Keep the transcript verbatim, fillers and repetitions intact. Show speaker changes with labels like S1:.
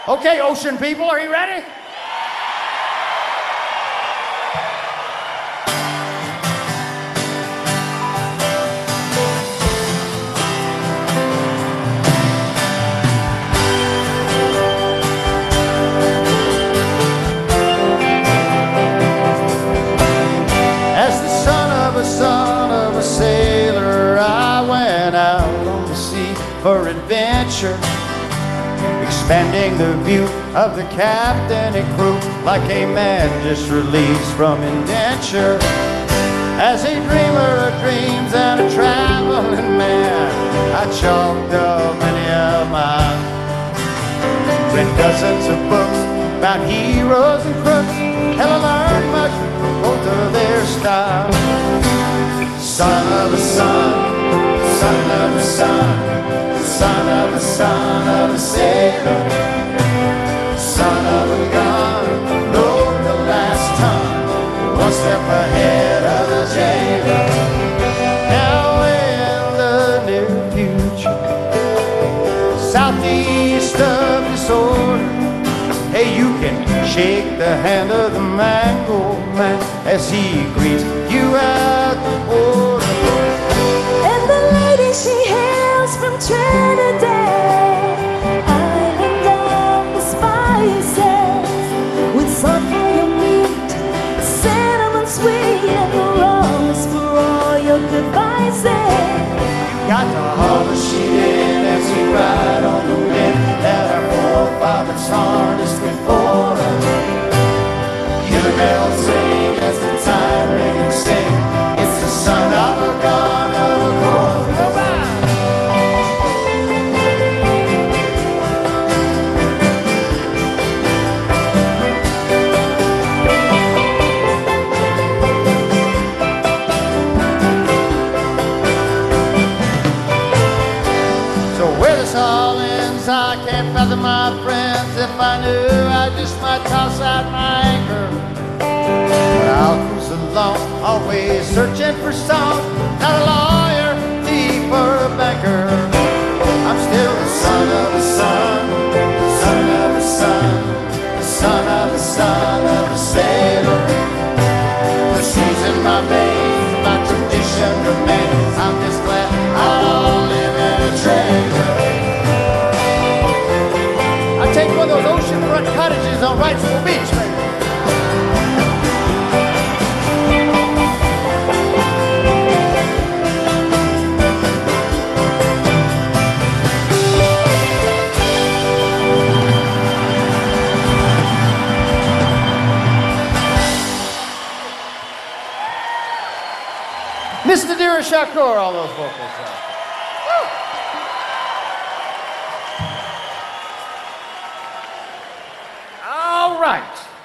S1: Okay, ocean people, are you ready? As the son of a son of a sailor, I went out on the sea for adventure, expanding the view of the captain and crew like a man just released from indenture. As a dreamer of dreams and a traveling man, I chalked up many of mine. Read dozens of books about heroes and crooks, hell, I learned much from both of their styles. Son of a son, son of a son, son of a son of a sailor, son of a gun, load the last ton, one step ahead of the jailer. Now in the near future, southeast of disorder, hey, you can shake the hand of the mango man as he greets you at the border.
S2: And the lady, she hails from Trinidad, island of the spices, with sulfur meat, cinnamon sweet, and the rawest for all your good vices.
S1: Got to haul the sheet in as we ride on the wind that our forefathers harnessed before us. Hear the bells ring as the time rings sing. It's the son of a gun of a chord. I can't fathom my friends. If I knew, I just might toss out my anchor. But I'll cruise along, always searching for song. Not a lawyer, thief, or a banker. I'm still the son of a son, son of a son, son of a son of a sailor. The seas in my veins, my tradition remains. I'm just glad I live in a trailer. Take one of those oceanfront cottages on Wrightsville Beach, baby. Mister Nadira Shakur, all those vocals. Woo! All right.